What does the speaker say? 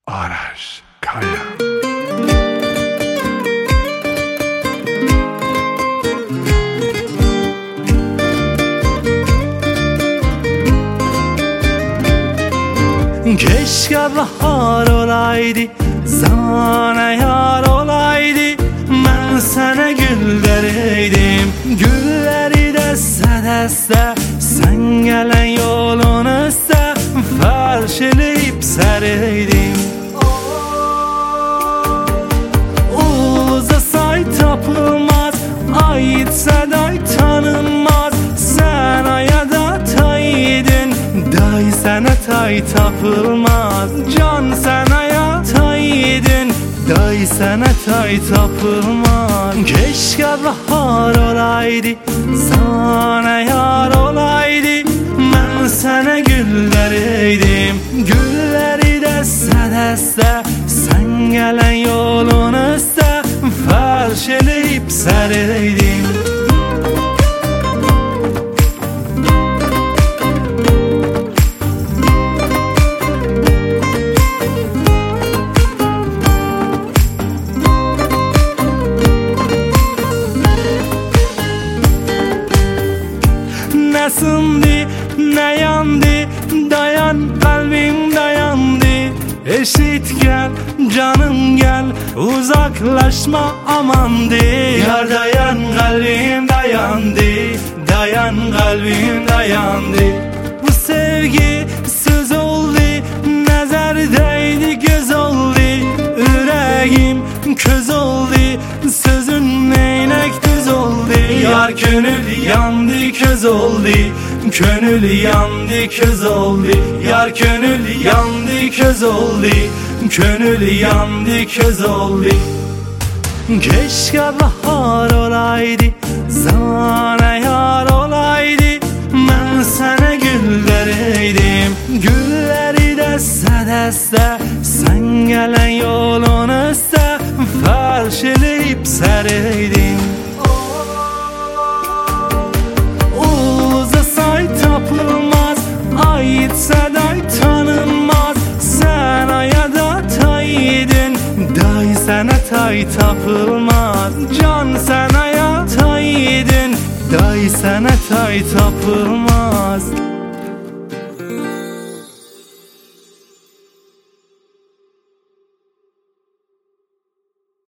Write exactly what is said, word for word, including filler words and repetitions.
Araş Kaya. Keşke bahar olaydı, sana yar olaydı, ben sana gül dereydim. Gülleri deste deste, sen gelen yolun üstte felşeleyip sereydim. Uzasay tapılmaz, ayitse day tanınmaz, sen ayada taydın, day sana tay tapılmaz. Can sen aya taydın, day sana tay tapılmaz. Keşke bahar olaydı, sana yar olaydı, ben sana gül dereydim. Gülleri deste deste, sen gelen yolun üstte felşeleyip sereydim. Ne sindi, ne yandı, dayan kalbim dayandı. Eşit gel, canım gel, uzaklaşma aman de. Yar dayan kalbim dayandı, dayan kalbim dayandı. Bu sevgi söz oldu, nezerdeydi göz oldu. Yüreğim köz oldu, sözün neynek düz oldu. Yar gönül yandı köz oldu, gönül yandı köz oldu. Yar gönül yandı köz oldu, gönül yandı köz oldu. Keşke bahar olaydı, sana yar olaydı, ben sana gül dereydim. Gülleri deste deste, sen gelen yolun üstte felşeleyip sereydim. Uzasay tapılmaz, ayitse day tanınmaz, sen ayada taydın, day sana tay tapılmaz. Can sen aya taydın, day sana tay tapılmaz.